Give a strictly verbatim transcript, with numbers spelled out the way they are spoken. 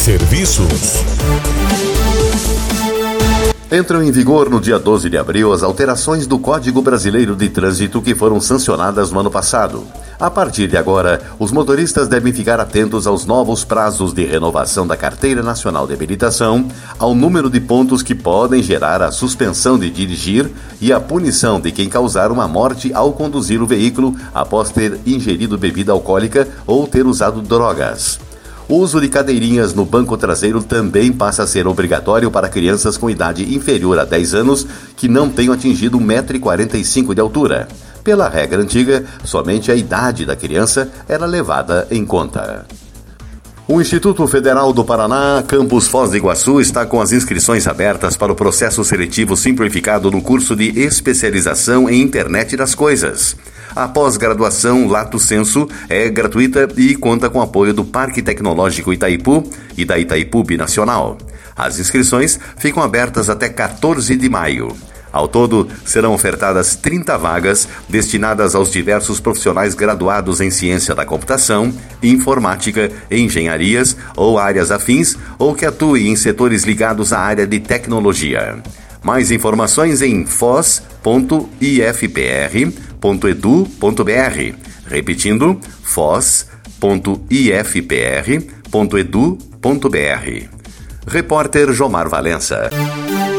Serviços. Entram em vigor no dia doze de abril as alterações do Código Brasileiro de Trânsito que foram sancionadas no ano passado. A partir de agora, os motoristas devem ficar atentos aos novos prazos de renovação da Carteira Nacional de Habilitação, ao número de pontos que podem gerar a suspensão de dirigir e a punição de quem causar uma morte ao conduzir o veículo após ter ingerido bebida alcoólica ou ter usado drogas. O uso de cadeirinhas no banco traseiro também passa a ser obrigatório para crianças com idade inferior a dez anos que não tenham atingido um metro e quarenta e cinco de altura. Pela regra antiga, somente a idade da criança era levada em conta. O Instituto Federal do Paraná, Campus Foz do Iguaçu, está com as inscrições abertas para o processo seletivo simplificado no curso de especialização em Internet das Coisas. A pós-graduação Lato Sensu é gratuita e conta com apoio do Parque Tecnológico Itaipu e da Itaipu Binacional. As inscrições ficam abertas até quatorze de maio. Ao todo, serão ofertadas trinta vagas destinadas aos diversos profissionais graduados em ciência da computação, informática, engenharias ou áreas afins ou que atuem em setores ligados à área de tecnologia. Mais informações em foz ponto i f p r ponto e d u ponto b r. Repetindo, foz ponto i f p r ponto e d u ponto b r. Repórter Jomar Valença.